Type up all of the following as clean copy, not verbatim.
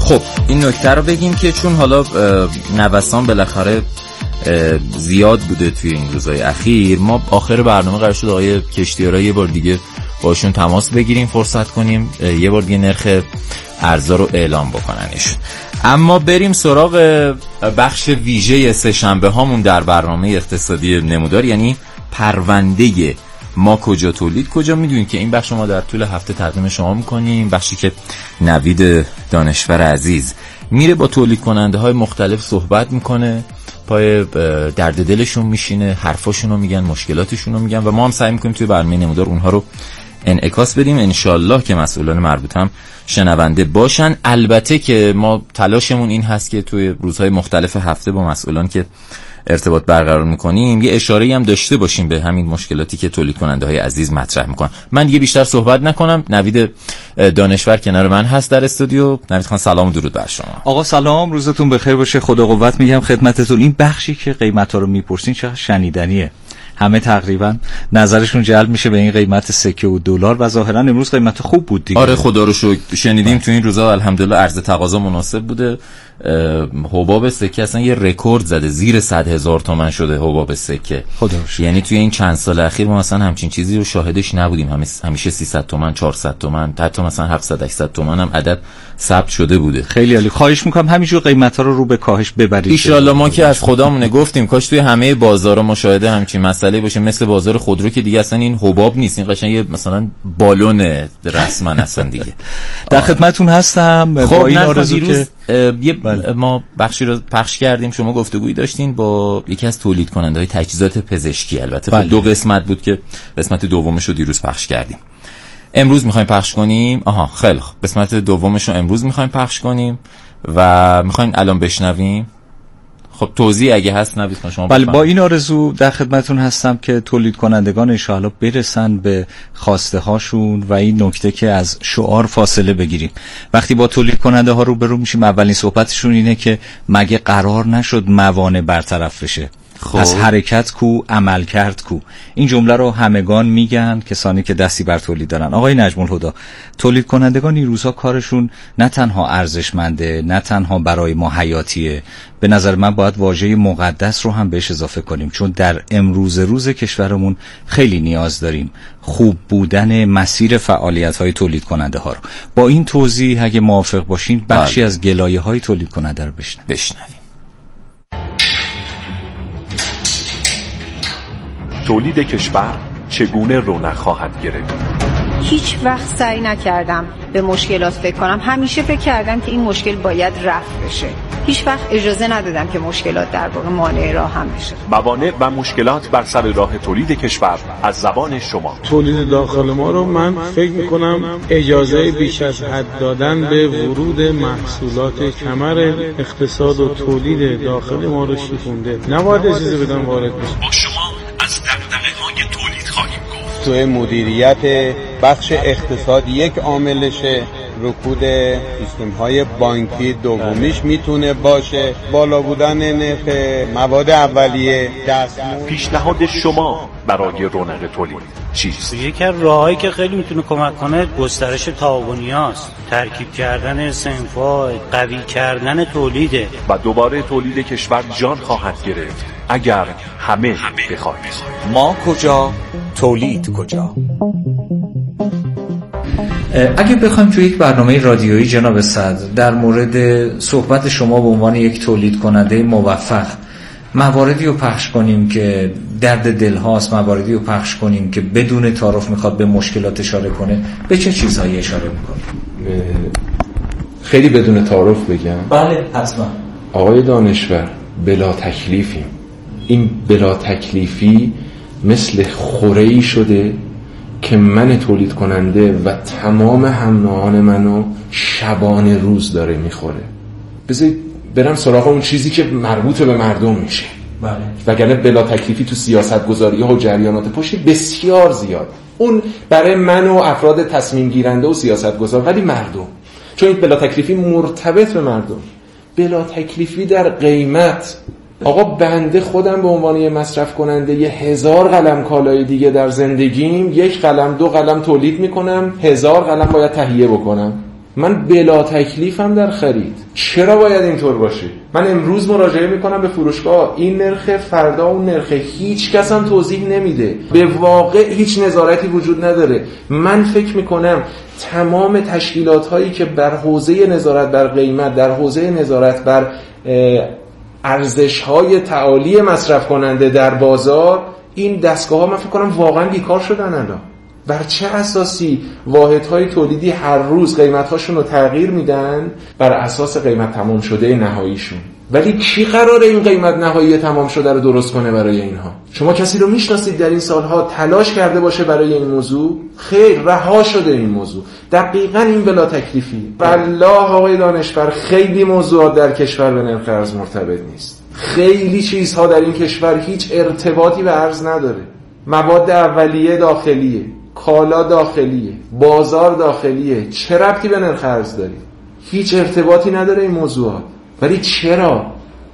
خب این نکته رو بگیم که چون حالا نوسان بالاخره زیاد بوده توی این روزهای اخیر، ما آخر برنامه قرار شد آقای کشتیارا یه بار دیگه باشون تماس بگیریم، فرصت کنیم یه بار دیگه نرخ ارزا رو اعلام بکننش. اما بریم سراغ بخش ویژه سه‌شنبه هامون در برنامه اقتصادی نمودار، یعنی پرونده ما کجا تولید کجا. میدونید که این بخش ما در طول هفته تقدیم شما میکنیم، بخشی که نوید دانشور عزیز میره با تولید کننده های مختلف صحبت میکنه، پای درد دلشون میشینه، حرفاشون رو میگن، مشکلاتشون رو میگن و ما هم سعی میکنیم توی برنامه نمودار اونها رو انعکاس بدیم. انشالله که مسئولان مربوط هم شنونده باشن. البته که ما تلاشمون این هست که توی روزهای مختلف هفته با مسئولان که ارتباط برقرار میکنیم یه اشاره‌ای هم داشته باشیم به همین مشکلاتی که تولید کننده های عزیز مطرح میکنن. من دیگه بیشتر صحبت نکنم، نوید دانشور کنار من هست در استودیو. نوید خان سلام و درود بر شما. آقا سلام، روزتون بخیر باشه، خدا قوت میگم خدمتتون. این بخشی که قیمتا رو میپرسین چقدر شنیدنیه، همه تقریبا نظرشون جلب میشه به این قیمت سکه و دلار و ظاهرا امروز قیمت خوب بود دیگه. آره خدا رو شکر شنیدیم تو این روزا الحمدلله عرضه تقاضا مناسب بوده. حباب سکه اصلا یه رکورد زده، زیر 100,000 تومان شده حباب سکه، خدا رو شکر. یعنی توی این چند سال اخیر ما مثلا همچین چیزی رو شاهدش نبودیم. همیشه 300 تومان 400 تومان حتی مثلا 700 800 تومان هم عدد ثبت شده بوده. خیلی عالی، خواهش میکنم همینجور قیمتا رو به کاهش ببرید ان شاء الله. ما که از خدامونه گفتیم کاش توی همه بازارا مشاهده همچین مسئله باشه، مثل بازار خودرو که دیگه اصلا این حباب نیست، این قشنگ یه مثلا بالون رسما اصلا دیگه. در خدمتتون هستم. خب با این آرزو که ما بخشی رو پخش کردیم، شما گفتگویی داشتین با یکی از تولید کننده های تجهیزات پزشکی. البته دو قسمت بود که قسمت دومش رو دیروز پخش کردیم، امروز میخوایم پخش کنیم. خیلی خوب، قسمت دومش رو امروز میخوایم پخش کنیم و میخوایم الان بشنویم. خب توضیح اگه هست نوید شما. بله، با این آرزو در خدمتتون هستم که تولید کنندگان ان شاء الله برسن به خواسته هاشون و این نکته که از شعار فاصله بگیریم. وقتی با تولید کننده ها روبرو میشیم اولین صحبتشون اینه که مگه قرار نشد موانع برطرف بشه؟ خب. از حرکت کو عمل کرد کو. این جمله رو همگان میگن کسانی که دستی بر تولید دارن. آقای نجم الهدی، تولید کنندگان این روزها کارشون نه تنها ارزشمنده، نه تنها برای ما حیاتیه، به نظر من باید واژه مقدس رو هم بهش اضافه کنیم، چون در امروز روز کشورمون خیلی نیاز داریم خوب بودن مسیر فعالیت‌های تولید کننده ها رو. با این توضیح اگه موافق باشین بخشی از گلایه‌های تولید کننده رو بشنویم. تولید کشور چگونه رونق خواهد گرفت؟ هیچ وقت سعی نکردم به مشکلات فکر کنم، همیشه فکر کردم که این مشکل باید رفع بشه. هیچ وقت اجازه ندادم که مشکلات در واقع مانع راه هم بشه. موانع و مشکلات بر سر راه تولید کشور از زبان شما. تولید داخل ما رو من فکر میکنم اجازه بیش از حد دادن به ورود محصولات کمر اقتصاد و تولید داخل ما رو شکونده. نباید اجازه بدن وارد بشه. با شما از دغدغه‌های تولید خواهیم گفت. توی مدیریت بخش اقتصاد یک عاملشه، رکود سیستم‌های بانکی دومیش میتونه باشه، بالا بودن نرخ مواد اولیه، دستمزد. پیشنهاد شما برای رونق تولید چیست؟ یکی از راهایی که خیلی میتونه کمک کنه گسترش تعاونیاست، ترکیب کردن صنف‌ها، قوی کردن تولیده و دوباره تولید کشور جان خواهد گرفت اگر همه بخواهید. ما کجا، تولید کجا؟ اگه بخوایم توی یک برنامه رادیویی جناب صدر در مورد صحبت شما به عنوان یک تولید کننده موفق مواردی رو پخش کنیم که درد دل هاست، مواردی رو پخش کنیم که بدون تعارف میخواد به مشکلات اشاره کنه، به چه چیزهایی اشاره میکنه؟ خیلی بدون تعارف بگم؟ بله حتما. آقای دانشور، بلا تکلیفیم. این بلا تکلیفی مثل خوره‌ای شده که من تولید کننده و تمام هم‌نوعان منو شبانه روز داره میخوره. بذارید برم سراغ اون چیزی که مربوط به مردم میشه. بله. وگرنه بلا تکلیفی تو سیاست گذاری ها و جریانات پشتی بسیار زیاد. اون برای من و افراد تصمیم گیرنده و سیاست گذار، ولی مردم، چون این بلا تکلیفی مرتبط به مردم. بلا تکلیفی در قیمت. آقا بنده خودم به عنوان یه مصرف کننده 1000 قلم کالای دیگه در زندگیم 1 قلم 2 قلم تولید میکنم، 1000 قلم باید تهیه بکنم. من بلا تکلیفم در خرید. چرا باید اینطور باشه؟ من امروز مراجعه میکنم به فروشگاه، این نرخ، فردا اون نرخ، هیچ کس هم توضیح نمیده، به واقع هیچ نظارتی وجود نداره. من فکر میکنم تمام تشکیلات هایی که بر حوزه نظارت بر قیمت، در حوزه نظارت بر ارزش های تعالی مصرف کننده در بازار، این دستگاه ها من فکر کنم واقعا بیکار شدن الان. بر چه اساسی واحدهای تولیدی هر روز قیمت‌هاشون رو تغییر میدن؟ بر اساس قیمت تمام شده نهاییشون. ولی کی قراره این قیمت نهایی تمام شده رو درست کنه برای اینها؟ شما کسی رو میشناسید در این سالها تلاش کرده باشه برای این موضوع؟ خیر، رها شده این موضوع. دقیقاً این بلا تکلیفی. والله آقای دانشور، خیلی موضوعات در کشور به نرخ ارز مرتبط نیست. خیلی چیزها در این کشور هیچ ارتباطی به ارز نداره. مواد اولیه داخلیه، کالا داخلیه، بازار داخلیه، چه ربطی به نرخ ارز داری؟ هیچ ارتباطی نداره این موضوعات. ولی چرا؟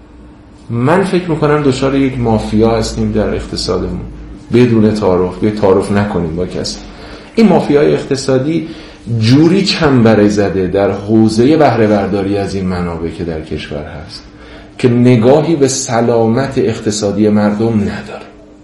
من فکر میکنم دچار یک مافیا هستیم در اقتصادمون بدون تعارف، یا تعارف نکنیم با کسی. این مافیای اقتصادی جوری چنبره زده در حوزه بهره برداری از این منابع که در کشور هست که نگاهی به سلامت اقتصادی مردم نداره.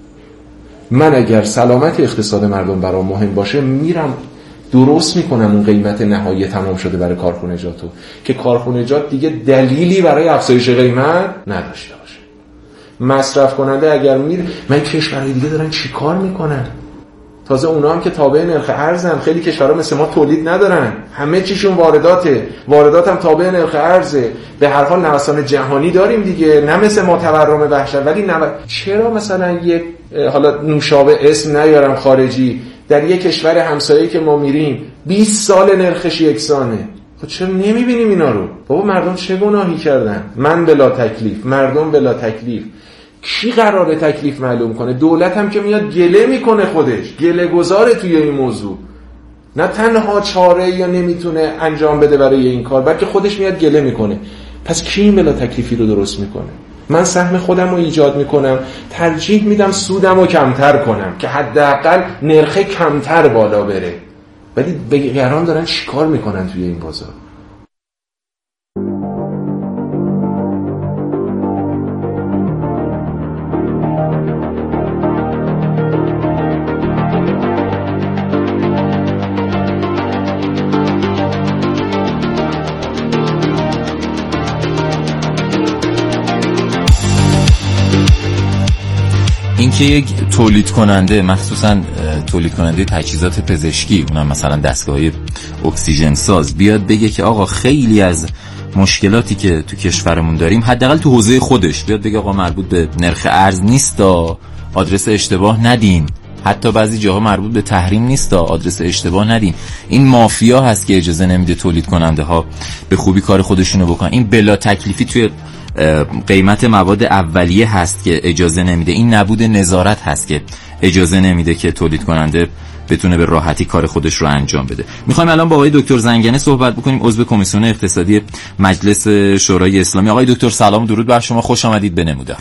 من اگر سلامت اقتصاد مردم برام مهم باشه، میرم درست میکنم اون قیمت نهایی تمام شده برای کارخونجاتو که کارخونجات دیگه دلیلی برای افزایش قیمت نداشته باشه. مصرف کننده اگر من کشورهای دیگه دارن چی کار میکنن؟ تازه اونا هم که تابع نرخ ارزن. خیلی کشورها مثل ما تولید ندارن، همه چیشون وارداته، واردات هم تابع نرخ ارزه. به هر حال نوسان جهانی داریم دیگه، نه مثل ما تورم وحشت. ولی چرا مثلا یک حالا نوشابه اسم نیارم خارجی در یک کشور همسایه‌ای که ما میریم 20 سال نرخش یکسانه؟ خب چرا نمیبینیم اینا رو؟ بابا مردم چه گناهی کردن؟ من بلا تکلیف، مردم بلا تکلیف. کی قراره تکلیف معلوم کنه؟ دولت هم که میاد گله میکنه، خودش گله گذاره توی این موضوع. نه تنها چاره یا نمیتونه انجام بده برای این کار، بلکه خودش میاد گله میکنه. پس کی این بلا تکلیفی رو درست میکنه؟ من سهم خودم رو ایجاد میکنم، ترجیح میدم سودم رو کمتر کنم که حداقل نرخ کمتر بالا بره. ولی بقیه‌ران دارن چیکار میکنن توی این بازار؟ اینکه یک تولید کننده، مخصوصا تولید کننده تجهیزات پزشکی، اونم مثلا دستگاه اکسیژن ساز، بیاد بگه که آقا خیلی از مشکلاتی که تو کشورمون داریم حداقل تو حوزه خودش بیاد بگه آقا مربوط به نرخ ارز نیست، آدرس اشتباه ندین، حتی بعضی جاها مربوط به تحریم نیست، آدرس اشتباه ندین. این مافیا هست که اجازه نمیده تولید کننده ها به خوبی کار خودشونو بکنن. این بلا تکلیفی توی قیمت مواد اولیه هست که اجازه نمیده. این نبود نظارت هست که اجازه نمیده که تولید کننده بتونه به راحتی کار خودش رو انجام بده. میخوایم الان با آقای دکتر زنگنه صحبت بکنیم، عضو کمیسیون اقتصادی مجلس شورای اسلامی. آقای دکتر سلام، درود بر شما، خوش آمدید به نمودار.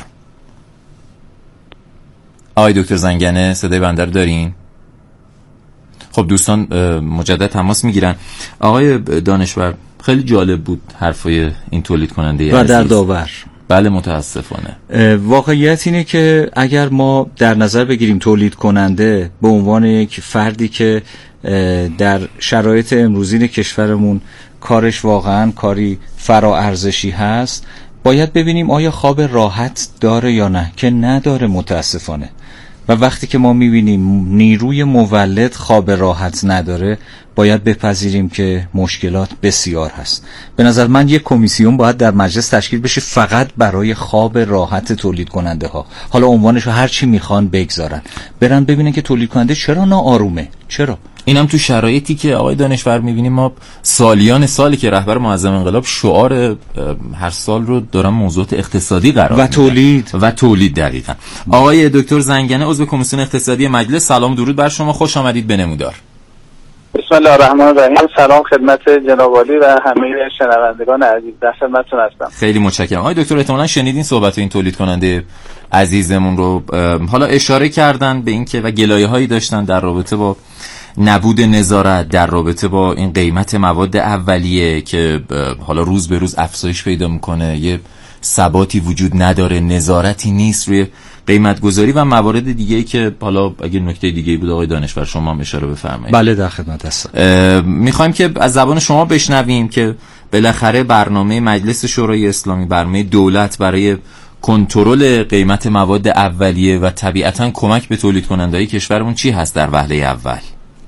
آقای دکتر زنگنه صدای بنده رو دارین؟ خب دوستان مجدد تماس میگیرن. آقای دانشور، خیلی جالب بود حرفای این تولید کننده و دردآور. بله متاسفانه واقعیت اینه که اگر ما در نظر بگیریم تولید کننده به عنوان یک فردی که در شرایط امروزین کشورمون کارش واقعا کاری فراارزشی هست، باید ببینیم آیا خواب راحت داره یا نه، که نداره متاسفانه. و وقتی که ما میبینیم نیروی مولد خواب راحت نداره، باید بپذیریم که مشکلات بسیار هست. به نظر من یک کمیسیون باید در مجلس تشکیل بشه فقط برای خواب راحت تولید کننده ها. حالا عنوانشو هر چی میخوان بگذارن، برن ببینن که تولید کننده چرا ناآرومه، چرا. اینم تو شرایطی که آقای دانشور میبینیم ما سالیان سالی که رهبر معظم انقلاب شعار هر سال رو دارن موضوعات اقتصادی قرار و تولید دقیقاً. آقای دکتر زنگنه، عضو کمیسیون اقتصادی مجلس، سلام درود بر شما، خوش آمدید به نمودار. بسم الله الرحمن الرحیم. سلام خدمت جناب عالی و همه شنوندگان عزیز، در خدمتتون هستم. خیلی متشکرم. آقای دکتر احتمالاً شنیدین صحبت این تولید کننده عزیزمون رو. حالا اشاره کردن به این که و گلایه‌هایی داشتن در رابطه با نبود نظارت در رابطه با این قیمت مواد اولیه که حالا روز به روز افزایش پیدا میکنه، یه ثباتی وجود نداره، نظارتی نیست روی قیمت گذاری و موارد دیگه‌ای که حالا اگه نکته دیگه‌ای بود آقای دانشور شما هم اشاره بفرمایید. بله در خدمت هستم. میخوایم که از زبان شما بشنویم که بالاخره برنامه مجلس شورای اسلامی، برنامه دولت برای کنترل قیمت مواد اولیه و طبیعتاً کمک به تولید کننده‌های کشورمون چی هست در وهله اول؟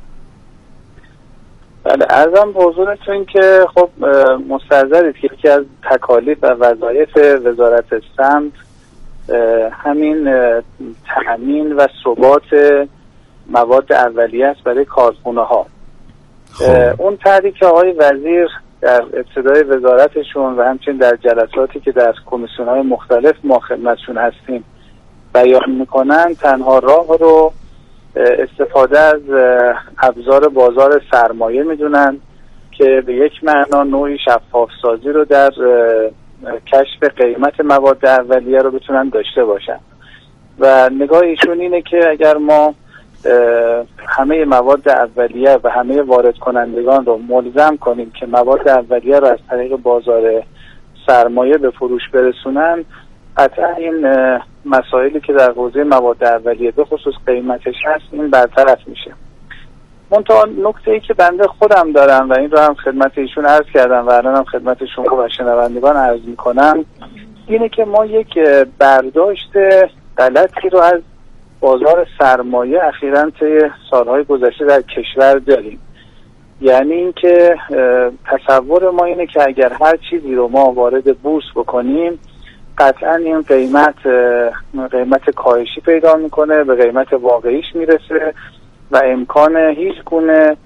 بله، عرضم به حضورتون که خب مستحضرید که یکی از تکالیف و وظایف وزارت سمت همین تامین و ثبات مواد اولیه است برای کارخونه ها. اون طرحی که آقای وزیر در ابتدای وزارتشون و همچنین در جلساتی که در کمیسیون های مختلف ما خدمتشون هستیم بیان میکنن، تنها راه رو استفاده از ابزار بازار سرمایه میدونن که به یک معنا نوعی شفاف سازی رو در کشف قیمت مواد اولیه رو بتونن داشته باشن و نگاه ایشون اینه که اگر ما همه مواد اولیه و همه وارد کنندگان رو ملزم کنیم که مواد اولیه رو از طریق بازار سرمایه به فروش برسونن، قطعا این مسائلی که در حوزه مواد اولیه به خصوص قیمتش هست این برطرف میشه. منتها نکته‌ای که بنده خودم دارم و این رو هم خدمت ایشون عرض کردم و الان هم خدمت شما و شنوندگان عرض میکنم اینه که ما یک برداشت غلطی رو از بازار سرمایه اخیراً طی سالهای گذشته در کشور داریم. یعنی اینکه تصور ما اینه که اگر هر چیزی رو ما وارد بورس بکنیم قطعاً این قیمت کاهشی پیدا میکنه، به قیمت واقعیش میرسه و امکان هیچ گونه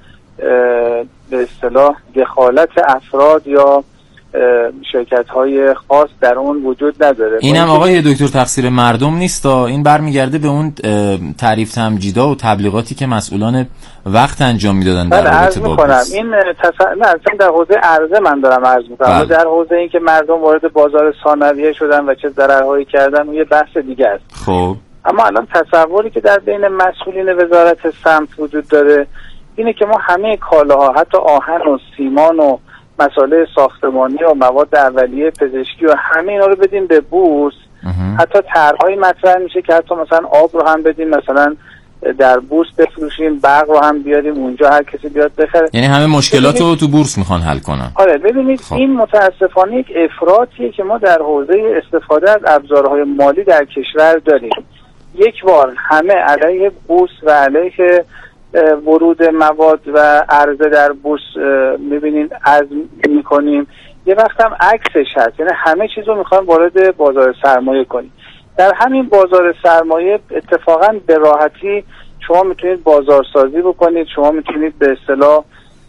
به اصطلاح دخالت افراد یا شرکت‌های خاص در اون وجود نداره. اینم آقای دکتر تقصیر مردم نیست، این برمیگرده به اون تعریف تمجیدا و تبلیغاتی که مسئولان وقت انجام میدادن در رابطه با بورس. این نه اصلا در حوزه عرضه من دارم عرض میکنم. در حوزه این که مردم وارد بازار ثانویه شدن و چه ضررهایی کردن اون یه بحث دیگه است. خب اما الان تصوری که در بین مسئولین وزارت سمت وجود داره اینه که ما همه کالاها، حتی آهن و سیمان و مسائل ساختمانی و مواد اولیه پزشکی و همه اینا رو بدیم به بورس. حتی طرح‌های مطرح میشه که حتی مثلا آب رو هم بدیم مثلا در بورس بفروشیم، برق رو هم بیاریم اونجا هر کسی بیاد بخره. یعنی همه مشکلات رو تو بورس میخوان حل کنن. آره ببینید این متاسفانه یک افراطیه که ما در حوزه استفاده از ابزارهای مالی در کشور داریم. یک بار همه علیه بورس و علیه ورود مواد و عرضه در بورس میبینید عزم میکنیم، یه وقت هم عکسش هست، یعنی همه چیز رو میخوایم وارد بازار سرمایه کنیم. در همین بازار سرمایه اتفاقا به راحتی شما میتونید بازارسازی بکنید، شما میتونید به اصطلاح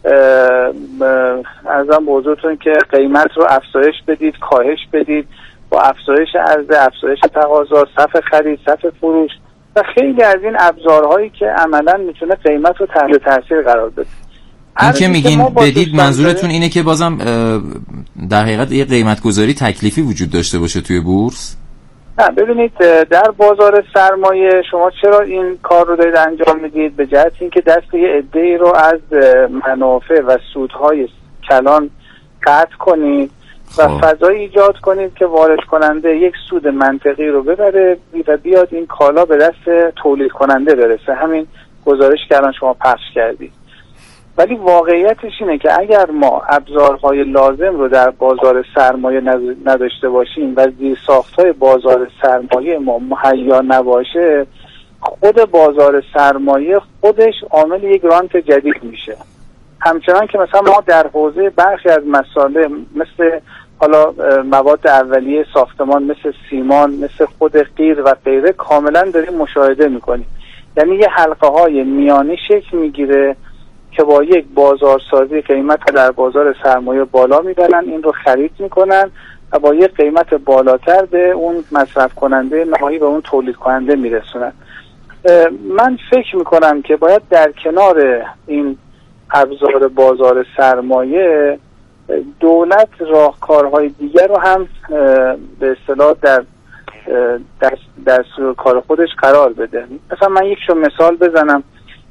ازم بزرگتون که قیمت رو افزایش بدید، کاهش بدید با افزایش عرضه، افزایش تقاضا، صف خرید، صف فروش و خیلی از این ابزارهایی که عملاً میتونه قیمت رو تحت تاثیر قرار بده. این که میگین بدید منظورتون اینه که بازم در حقیقت یه قیمت گذاری تکلیفی وجود داشته باشه توی بورس؟ نه ببینید در بازار سرمایه شما چرا این کار رو دارید انجام میدید؟ به جهت اینکه دست یه عده‌ای رو از منافع و سودهای کلان قطع کنید و فضایی ایجاد کنید که وارد کننده یک سود منطقی رو ببره و بیاد این کالا به دست تولید کننده برسه. همین گزارش که الان شما پخش کردید. ولی واقعیتش اینه که اگر ما ابزارهای لازم رو در بازار سرمایه نداشته باشیم و زیرساخت‌های بازار سرمایه ما مهیا نباشه، خود بازار سرمایه خودش عامل یک رانت جدید میشه. همچنان که مثلا ما در حوزه برخی از مسائل مثل حالا مواد اولیه ساختمان، مثل سیمان، مثل خود قیر و غیره کاملا داریم مشاهده میکنیم. یعنی یه حلقه های میانی شکل میگیره که با یک بازارسازی قیمت در بازار سرمایه بالا میبرن، این رو خرید میکنن و با یک قیمت بالاتر به اون مصرف کننده نهایی و اون تولید کننده میرسونن. من فکر میکنم که باید در کنار این ابزار بازار سرمایه دولت راهکارهای دیگر رو هم به اصطلاح در کار خودش قرار بده. مثلا من یک مثال بزنم.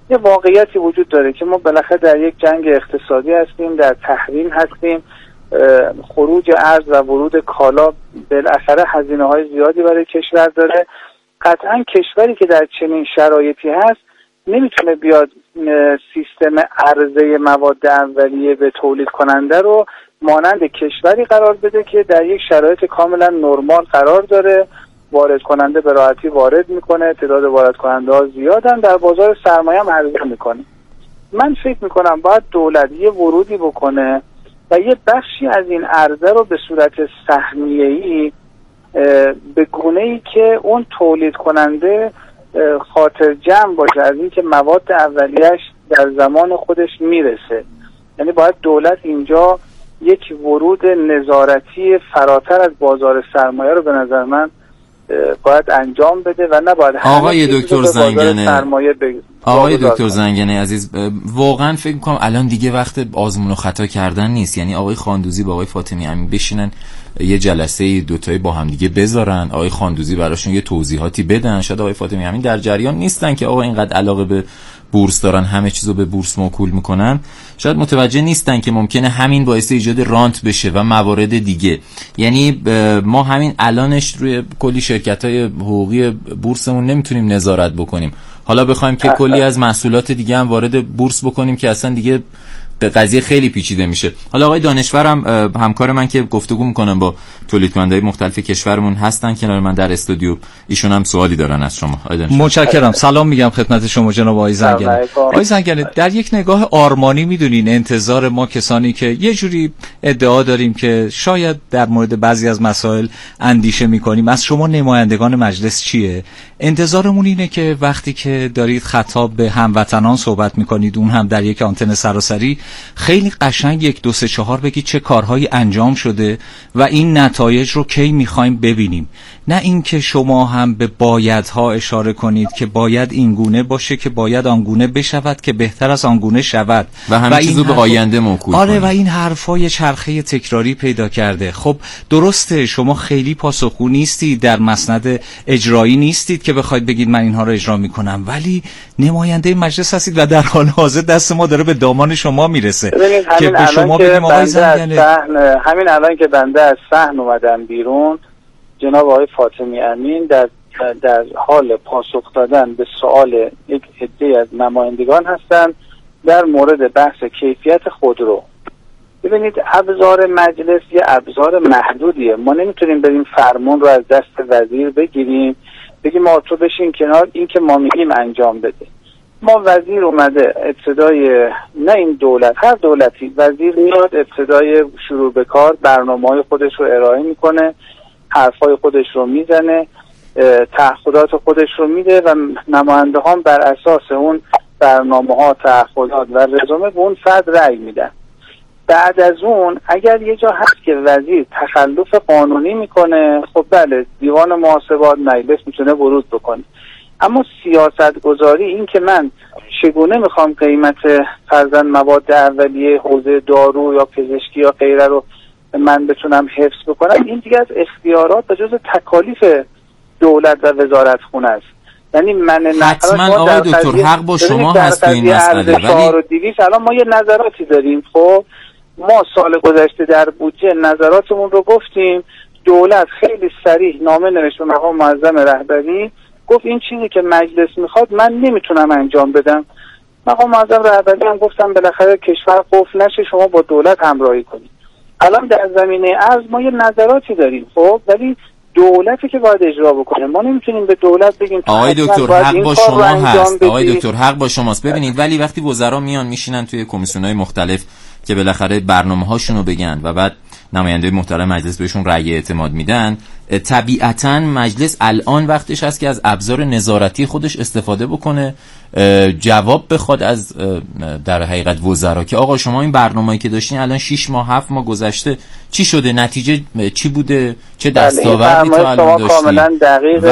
یه واقعیتی وجود داره که ما بالاخره در یک جنگ اقتصادی هستیم، در تحریم هستیم، خروج ارز و ورود کالا بالاخره هزینه‌های زیادی برای کشور داره. قطعا کشوری که در چنین شرایطی هست نمیتونه بیاد سیستم عرضه مواد اولیه به تولید کننده رو مانند کشوری قرار بده که در یک شرایط کاملا نرمال قرار داره، وارد کننده به راحتی وارد میکنه، تعداد وارد کننده ها زیادن، در بازار سرمایه هم عرضه میکنه. من فکر میکنم باید دولت یه ورودی بکنه و یه بخشی از این عرضه رو به صورت سهمیه‌ای به گونه‌ای که اون تولید کننده خاطر جمع باشه از این که مواد اولیه‌اش در زمان خودش میرسه. یعنی باید دولت اینجا یک ورود نظارتی فراتر از بازار سرمایه رو به نظر من باید انجام بده و نباید آقای دکتر زنگنه عزیز، واقعا فکر می‌کنم الان دیگه وقت آزمون و خطا کردن نیست. یعنی آقای خاندوزی با آقای فاطمی امین بشینن یه جلسه دوتایی با هم دیگه بذارن، آقای خاندوزی براشون یه توضیحاتی بدن. شاید آقای فاطمی امین در جریان نیستن که آقا اینقدر علاقه به بورس دارن، همه چیزو به بورس موکول میکنن، شاید متوجه نیستن که ممکنه همین باعث ایجاد رانت بشه و موارد دیگه. یعنی ما همین الانش روی کلی شرکت‌های حقوقی بورسمون نمیتونیم نظارت بکنیم، حالا بخوایم که کلی از محصولات دیگه هم وارد بورس بکنیم که اصلا دیگه قضیه خیلی پیچیده میشه. حالا آقای دانشورم همکار من که گفتگو میکنن با تولید کننده‌های مختلف کشورمون هستن کنار من در استودیو، ایشون هم سوالی دارن از شما. متشکرم. سلام میگم خدمت شما جناب آقای زنگنه. آقای زنگنه، در یک نگاه آرمانی میدونین انتظار ما کسانی که یه جوری ادعا داریم که شاید در مورد بعضی از مسائل اندیشه میکنیم از شما نمایندگان مجلس چیه؟ انتظارمون اینه که وقتی که دارید خطاب به هموطنان صحبت میکنید، اون هم در یک آنتن سراسری، خیلی قشنگ 1 2 3 4 بگید چه کارهایی انجام شده و این نتایج رو کی میخوایم ببینیم. نه اینکه شما هم به بایدها اشاره کنید که باید این گونه باشه، که باید آنگونه بشود، که بهتر از آنگونه شود و همه چیزو به آینده موکول کنید. و این حرفای چرخه تکراری پیدا کرده. خب درسته شما خیلی پاسخگو نیستید، در مسند اجرایی نیستید که بخواید بگید من اینها رو اجرا میکنم، ولی نماینده مجلس هستید و در حال حاضر دست ما داره به دامان شما میرسه که به شما بگیم آقای زنگنه. همین الان که بنده از صحن اومدم بیرون، جناب آقای فاطمی امین در حال پاسخ دادن به سوال یک عده از نمایندگان هستند در مورد بحث کیفیت خودرو. ببینید ابزار مجلس یه ابزار محدودیه، ما نمیتونیم بریم فرمون رو از دست وزیر بگیریم بگیم ما تو بشین کنار، این که ما میگیم انجام بده. ما وزیر اومده ابتدای، نه این دولت، هر دولتی وزیر میاد ابتدای شروع به کار برنامه‌های خودش رو ارائه میکنه، حرفای خودش رو میزنه، تعهدات خودش رو میده و نماینده ها بر اساس اون برنامه ها، تعهدات و رزومه به اون فرد رأی میدن. بعد از اون اگر یه جا هست که وزیر تخلف قانونی میکنه، خب بله دیوان محاسبات مجلس میتونه ورود بکنه. اما سیاست گذاری، این که من چگونه میخوام قیمت فرضاً مواد اولیه حوزه دارو یا پزشکی یا غیره رو من بتونم حفظ بکنم، این دیگه از اختیارات و جزء تکالیف دولت و وزارت خونه است. یعنی من حتما آقای دکتر حق با شما هست تو این مسئله، ولی الان ما یه نظراتی داریم. خب ما سال گذشته در بودجه نظراتمون رو گفتیم، دولت خیلی صریح نامه نوشت به مقام معظم رهبری، گفت این چیزی که مجلس میخواد من نمیتونم انجام بدم. مقام معظم رهبری هم گفتم بالاخره کشور قفل نشه، شما با دولت همراهی کنید. الان در زمینه ارز ما یه نظراتی داریم، خب ولی دولتی که باید اجرا بکنه، ما نمیتونیم به دولت بگیم آقای دکتر حق با شما هست. آقای دکتر حق با شماست. ببینید ولی وقتی وزرا میان میشینن توی کمیسیون‌های مختلف که بالاخره برنامه‌هاشونو بگن و بعد نماینده محترم مجلس بهشون رأی اعتماد میدن، طبیعتاً مجلس الان وقتش هست که از ابزار نظارتی خودش استفاده بکنه، جواب بخواد از در حقیقت وزرا که آقا شما این برنامه‌ای که داشتین الان 6 ماه 7 ماه گذشته چی شده، نتیجه چی بوده، چه دستاوردی تا الان داشتین. و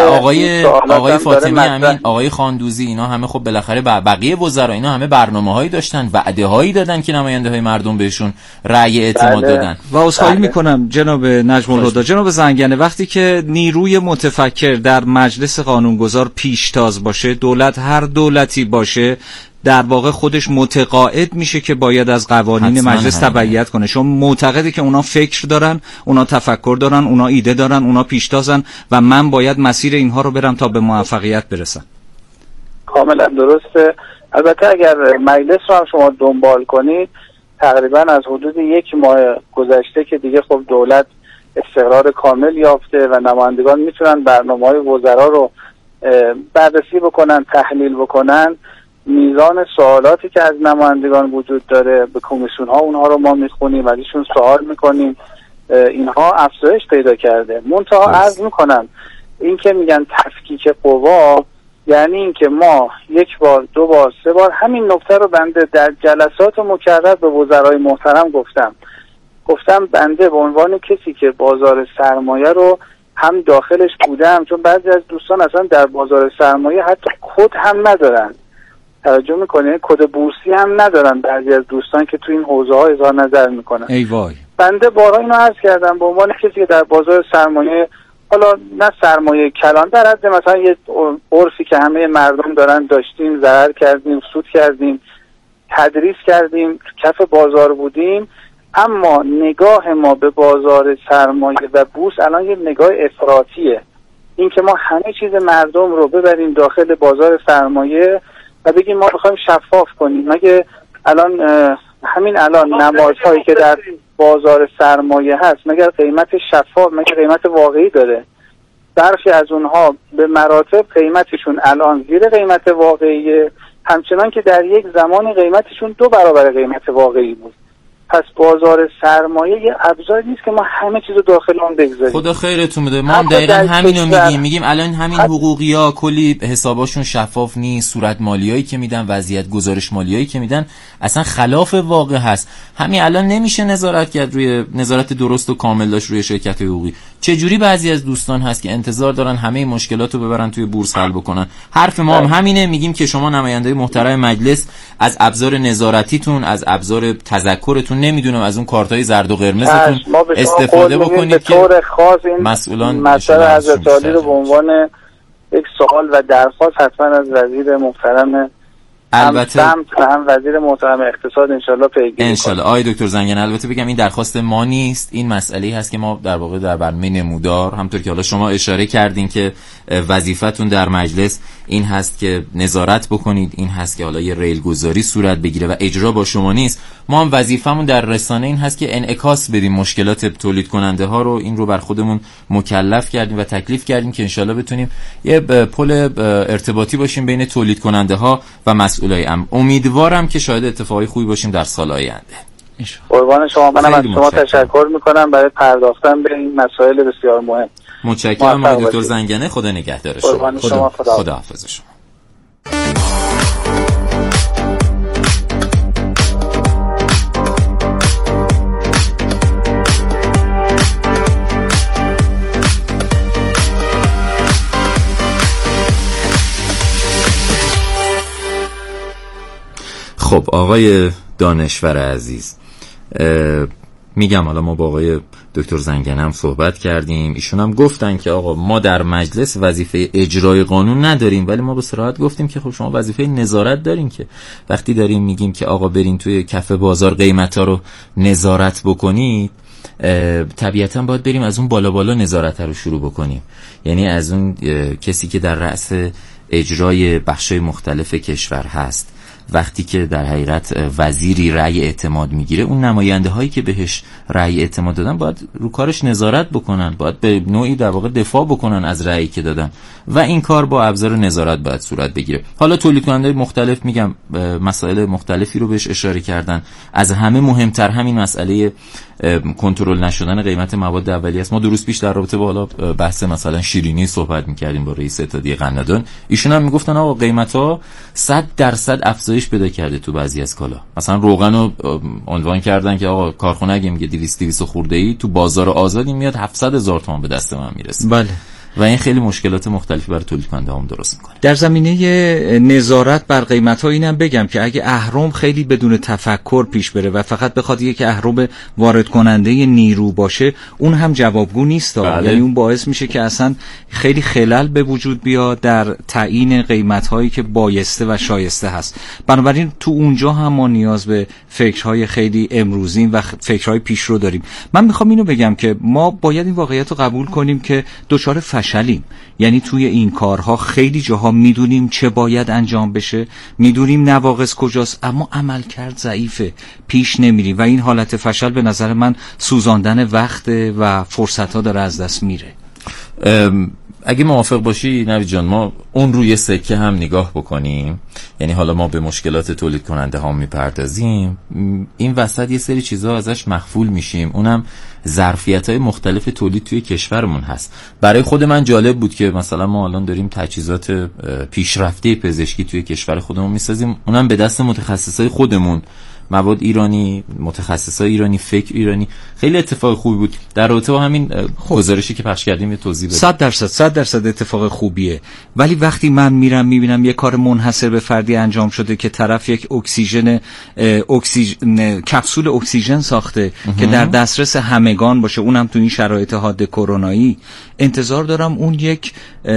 آقای فاطمی امین، آقای خاندوزی، اینا همه خب بالاخره بقیه وزرا اینا همه برنامه‌هایی داشتن، وعده‌هایی دادن که نماینده‌های مردم بهشون رأی اعتماد دادن. و عذرخواهی می‌کنم جناب نجم الهدی، جناب زنگنه، وقتی که نیروی متفکر در مجلس قانونگذار پیشتاز باشه، دولت هر دولتی باشه در واقع خودش متقاعد میشه که باید از قوانین مجلس تبعیت کنه. شما معتقده که اونا فکر دارن، اونا تفکر دارن، اونا ایده دارن، اونا پیشتازن و من باید مسیر اینها رو برم تا به موفقیت برسم. کاملا درسته. البته اگر مجلس رو هم شما دنبال کنید، تقریبا از حدود 1 ماه گذشته که دیگه خب دولت استقرار کامل یافته و نمایندگان میتونن برنامه‌های وزرا رو بررسی بکنن، تحلیل بکنن، میزان سوالاتی که از نمایندگان وجود داره به کمیسیون ها اونها رو ما میخونیم، ازشون سوال میکنیم، اینها افزایش پیدا کرده. منتها عرض میکنم این که میگن تفکیک قوا، یعنی این که ما 1 بار 2 بار 3 بار همین نکته رو بنده در جلسات مکرر به وزرای محترم گفتم بنده به عنوان کسی که بازار سرمایه رو هم داخلش بودم، چون بعضی از دوستان اصلا در بازار سرمایه حتی کد هم ندارن، توجه میکنه، کد بورسی هم ندارن بعضی از دوستان که تو این حوزه ها اظهار نظر میکنن. ای وای. بنده بارها اینو عرض کردم به عنوان کسی که در بازار سرمایه، حالا نه سرمایه کلان، در حد مثلا یه عرفی که همه مردم دارن داشتیم، ضرر کردیم، سود کردیم، تدریس کردیم، کف بازار بودیم، اما نگاه ما به بازار سرمایه و بورس الان یه نگاه افراطیه. این که ما همه چیز مردم رو ببریم داخل بازار سرمایه و بگیم ما بخوایم شفاف کنیم. مگه الان همین الان نمادهایی که در بازار سرمایه هست مگر قیمت شفاف، مگر قیمت واقعی داره؟ برخی از اونها به مراتب قیمتشون الان زیر قیمت واقعیه، همچنان که در یک زمان قیمتشون 2 برابر قیمت واقعی بود. پس بازار سرمایه یه ابزاری نیست که ما همه چیزو داخل اون بگذاریم. خدا خیرتون بده. ما هم دقیقاً همینو میگیم الان همین حقوقی‌ها کلی حساباشون شفاف نیست، صورت مالیایی که میدن، وضعیت گزارش مالیایی که میدن اصلا خلاف واقع هست. همین الان نمیشه نظارت کرد روی نظارت درست و کامل داشت روی شرکت حقوقی. چه جوری بعضی از دوستان هست که انتظار دارن همه مشکلاتو ببرن توی بورس حل بکنن. حرف ما هم همینه، میگیم که شما نماینده محترم مجلس از ابزار نظارتیتون، از ابزار تذکرتون، نمیدونم از اون کارتای زرد و قرمزتون استفاده بکنید که طور خاص این مسئولان مسئله حضرت عالی رو به عنوان یک سوال و درخواست حتما از وزیر محترم البته هم وزیر محترم اقتصاد انشالله پیگیری کنه. انشالله. آقای دکتر زنگنه، البته بگم این درخواست ما نیست، این مسئله‌ای هست که ما در واقع در برنامه نمودار، همونطور که حالا شما اشاره کردین که وظیفتون در مجلس این هست که نظارت بکنید، این هست که حالا یه ریل گذاری صورت بگیره و اجرا با شما نیست. ما هم وظیفمون در رسانه این هست که انعکاس بدیم مشکلات تولید کننده ها رو، این رو بر خودمون مکلف کردیم و تکلیف کردیم که انشالله بتونیم یه پل ارتباطی باشیم بین تولید کننده ها و مسئولای امر. امیدوارم که شاهد اتفاقی خوبی باشیم در سال آینده. قربان شما. منم از شما تشکر میکنم برای پرداختن به این مسائل بسیار مهم. متشکرم آقای دکتر زنگنه. خدا نگهدار شما. خدا حافظ شما. خب آقای دانشور عزیز، میگم حالا ما با آقای دکتر زنگنه هم صحبت کردیم، ایشون هم گفتن که آقا ما در مجلس وظیفه اجرای قانون نداریم، ولی ما به صراحت گفتیم که خب شما وظیفه نظارت دارین، که وقتی داریم میگیم که آقا برین توی کف بازار قیمتا رو نظارت بکنید، طبیعتا باید بریم از اون بالا بالا نظارت رو شروع بکنیم، یعنی از اون کسی که در رأس اجرای بخشای مختلف کشور هست. وقتی که در حقیقت وزیری رأی اعتماد میگیره، اون نماینده هایی که بهش رأی اعتماد دادن باید رو کارش نظارت بکنن، باید به نوعی در واقع دفاع بکنن از رأیی که دادن و این کار با ابزار نظارت باید صورت بگیره. حالا تولید کننده مختلف میگم مسائل مختلفی رو بهش اشاره کردن، از همه مهمتر همین مسئله کنترل نشدن قیمت مواد اولیه است. ما 2 روز پیش در رابطه با حالا بحث مثلا شیرینی صحبت می‌کردیم با رئیس اتحادیه قنده‌دان، ایشون هم میگفتن آقا قیمت‌ها 100% افزایش پیدا کرده تو بعضی از کالا. مثلا روغن رو عنوان کردن که آقا کارخونه اگه میگه 200 خرده‌ای تو بازار آزادی میاد 700,000 تومان به دست من میرسه. بله. و این خیلی مشکلات مختلفی برای تولید کننده هم درست میکنه. در زمینه نظارت بر قیمت ها اینم بگم که اگه اهرم خیلی بدون تفکر پیش بره و فقط بخواد یک اهرم وارد کننده نیرو باشه، اون هم جوابگو نیست. یعنی اون باعث میشه که اصلا خیلی خلل به وجود بیاد در تعیین قیمت هایی که بایسته و شایسته هست. بنابراین تو اونجا هم ما نیاز به فکرهای خیلی امروزین و فکرهای پیشرو داریم. من میخوام اینو بگم که ما باید این واقعیت رو قبول کنیم که دچار فشلیم. یعنی توی این کارها خیلی جاها میدونیم چه باید انجام بشه، میدونیم نواقص کجاست، اما عملکرد ضعیفه، پیش نمیریم و این حالت فشل به نظر من سوزاندن وقت و فرصت‌ها داره از دست میره. اگه موافق باشی نوید جان، ما اون روی سکه هم نگاه بکنیم. یعنی حالا ما به مشکلات تولید کننده ها میپردازیم، این وسط یه سری چیزا ازش مغفول میشیم. اونم ظرفیت‌های مختلف تولید توی کشورمون هست. برای خود من جالب بود که مثلا ما الان داریم تجهیزات پیشرفته پزشکی توی کشور خودمون میسازیم، اونم به دست متخصصای خودمون، مواد ایرانی، متخصصای ایرانی، فکر ایرانی. خیلی اتفاق خوبی بود. در رابطه با همین گزارشی که پخش کردیم یه توضیح بده. 100% اتفاق خوبیه. ولی وقتی من میرم میبینم یه کار منحصر به فردی انجام شده که طرف یک کپسول اکسیژن ساخته که در دسترس همگان باشه، اونم تو این شرایط حاد کرونایی، انتظار دارم اون یک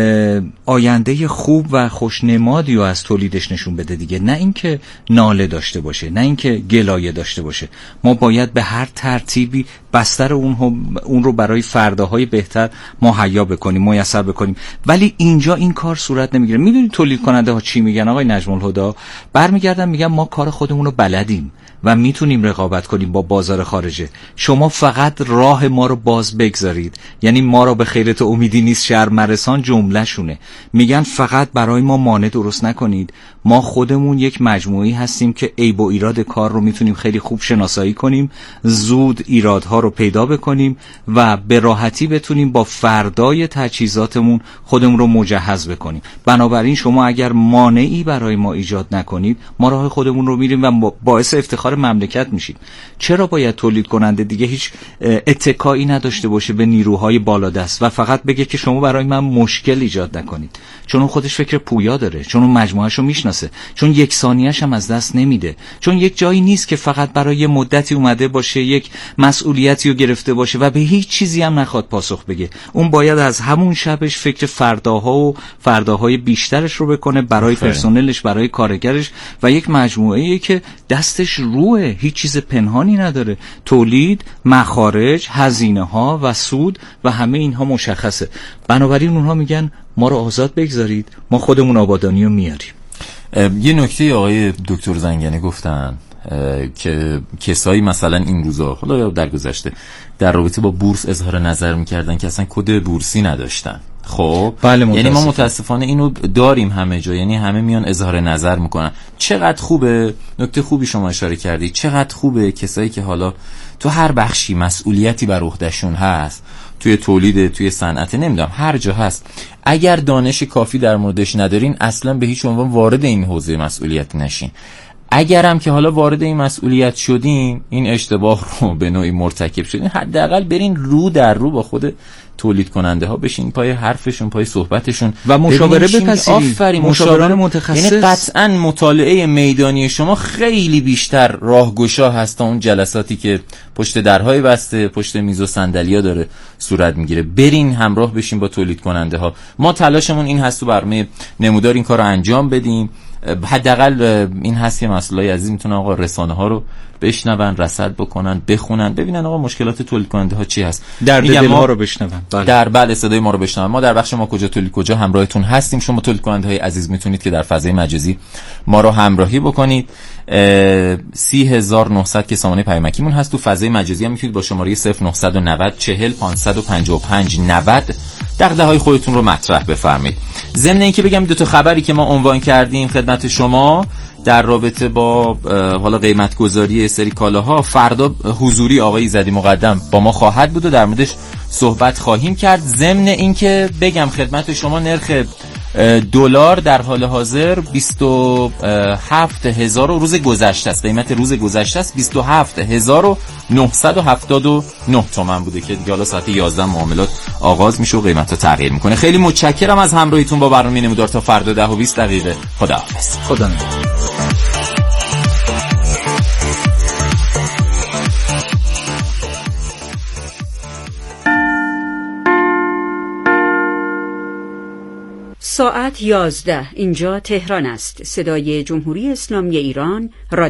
آینده خوب و خوشنمادی رو از تولیدش نشون بده دیگه، نه اینکه ناله داشته باشه، نه اینکه گلایه داشته باشه. ما باید به هر ترتیبی بستر اون رو برای فرداهای بهتر مهیا بکنیم، میسر بکنیم. ولی اینجا این کار صورت نمیگیره. میدونید تولید کننده ها چی میگن آقای نجم الهدی؟ برمیگردن میگن ما کار خودمون رو بلدیم و میتونیم رقابت کنیم با بازار خارجه، شما فقط راه ما رو باز بگذارید. یعنی ما رو به خیرت امیدی نیست شرم مرسان جمله شونه. میگن فقط برای ما مانع درست نکنید، ما خودمون یک مجموعی هستیم که عیب و ایراد کار رو میتونیم خیلی خوب شناسایی کنیم، زود ایرادها رو پیدا بکنیم و به راحتی بتونیم با فردای تجهیزاتمون خودمون رو مجهز بکنیم. بنابراین شما اگر مانعی برای ما ایجاد نکنید، ما راه خودمون رو میریم و باعث افتخار مملکت میشیم. چرا باید تولید کننده دیگه هیچ اتکایی نداشته باشه به نیروهای بالادست و فقط بگه که شما برای من مشکل ایجاد نکنید؟ چون اون خودش فکر پویا داره، چون اون مجموعه‌شو میشناسه، چون یک ثانیه‌اش هم از دست نمیده، چون یک جایی نیست که فقط برای مدتی اومده باشه یک مسئولیتی رو گرفته باشه و به هیچ چیزی هم نخواد پاسخ بگه. اون باید از همون شبش فکر فرداها و فرداهای بیشترش رو بکنه برای پرسنلش، برای کارگرش و یک مجموعه‌ای که دستش روه، هیچ چیز پنهانی نداره. تولید، مخارج، هزینه‌ها و سود و همه اینها مشخصه. بنابراین اونها میگن ما رو آزاد بگذارید، ما خودمون آبادانی رو میاریم. یه نکته آقای دکتر زنگنه گفتن که کسایی مثلا این روزا، حالا یا در گذشته، در رابطه با بورس اظهار نظر میکردن که اصلا کد بورسی نداشتن. خب بله، یعنی ما متاسفانه اینو داریم همه جا، یعنی همه میان اظهار نظر میکنن. چقدر خوبه، نکته خوبی شما اشاره کردی، چقدر خوبه کسایی که حالا تو هر بخشی مسئولیتی بر عهدهشون هست، توی تولید، توی صنعت، نمیدونم هر جا هست، اگر دانش کافی در موردش ندارین اصلا به هیچ عنوان وارد این حوزه مسئولیت نشین. اگرم که حالا وارد این مسئولیت شدین، این اشتباه رو به نوعی مرتکب شدین، حداقل برین رو در رو با خود تولید کننده ها بشین، پای حرفشون، پای صحبتشون و مشاوره بپذیرید. آفرین، مشاوران متخصص. یعنی قطعا مطالعه میدانی شما خیلی بیشتر راهگشا هست تا اون جلساتی که پشت درهای بسته، پشت میز و صندلی‌ها داره صورت میگیره. برین همراه بشین با تولید کننده ها. ما تلاشمون این هست تو برنامه نمودار این کارو انجام بدیم. حداقل این هست که مسئولای عزیز میتونن آقا رسانه ها رو بشنون، رصد بکنن، بخونن، ببینن آقا مشکلات تولید کننده ها چی هست، درد دل ها رو بشنون. بله صدای ما رو بشنون. ما در بخش ما کجا تولید کجا همراهتون هستیم. شما تولید کننده های عزیز میتونید که در فضای مجازی ما رو همراهی بکنید. 30900 که سامانه پیامکیمون هست. تو فضای مجازی هم میتونید با شماره 0990 40 555 90 دغدغه‌های خودتون رو مطرح بفرمایید. ضمن اینکه بگم دو تا خبری که ما عنوان کردیم خدمت شما در رابطه با حالا قیمت گذاری سری کالاها، فردا حضوری آقای ایزدی مقدم با ما خواهد بود و در موردش صحبت خواهیم کرد. ضمن اینکه بگم خدمت شما نرخ دلار در حال حاضر 27,000 روز گذشته است. قیمت روز گذشته است 27,979 تومان بوده که دیگه حالا ساعت 11 معاملات آغاز میشه و قیمتا تغییر میکنه. خیلی متشکرم از همراهیتون با برنامه نمودار. تا فردا 10 و 20 دقیقه. خداحافظ. خدا نگهدار. ساعت 11. اینجا تهران است. صدای جمهوری اسلامی ایران.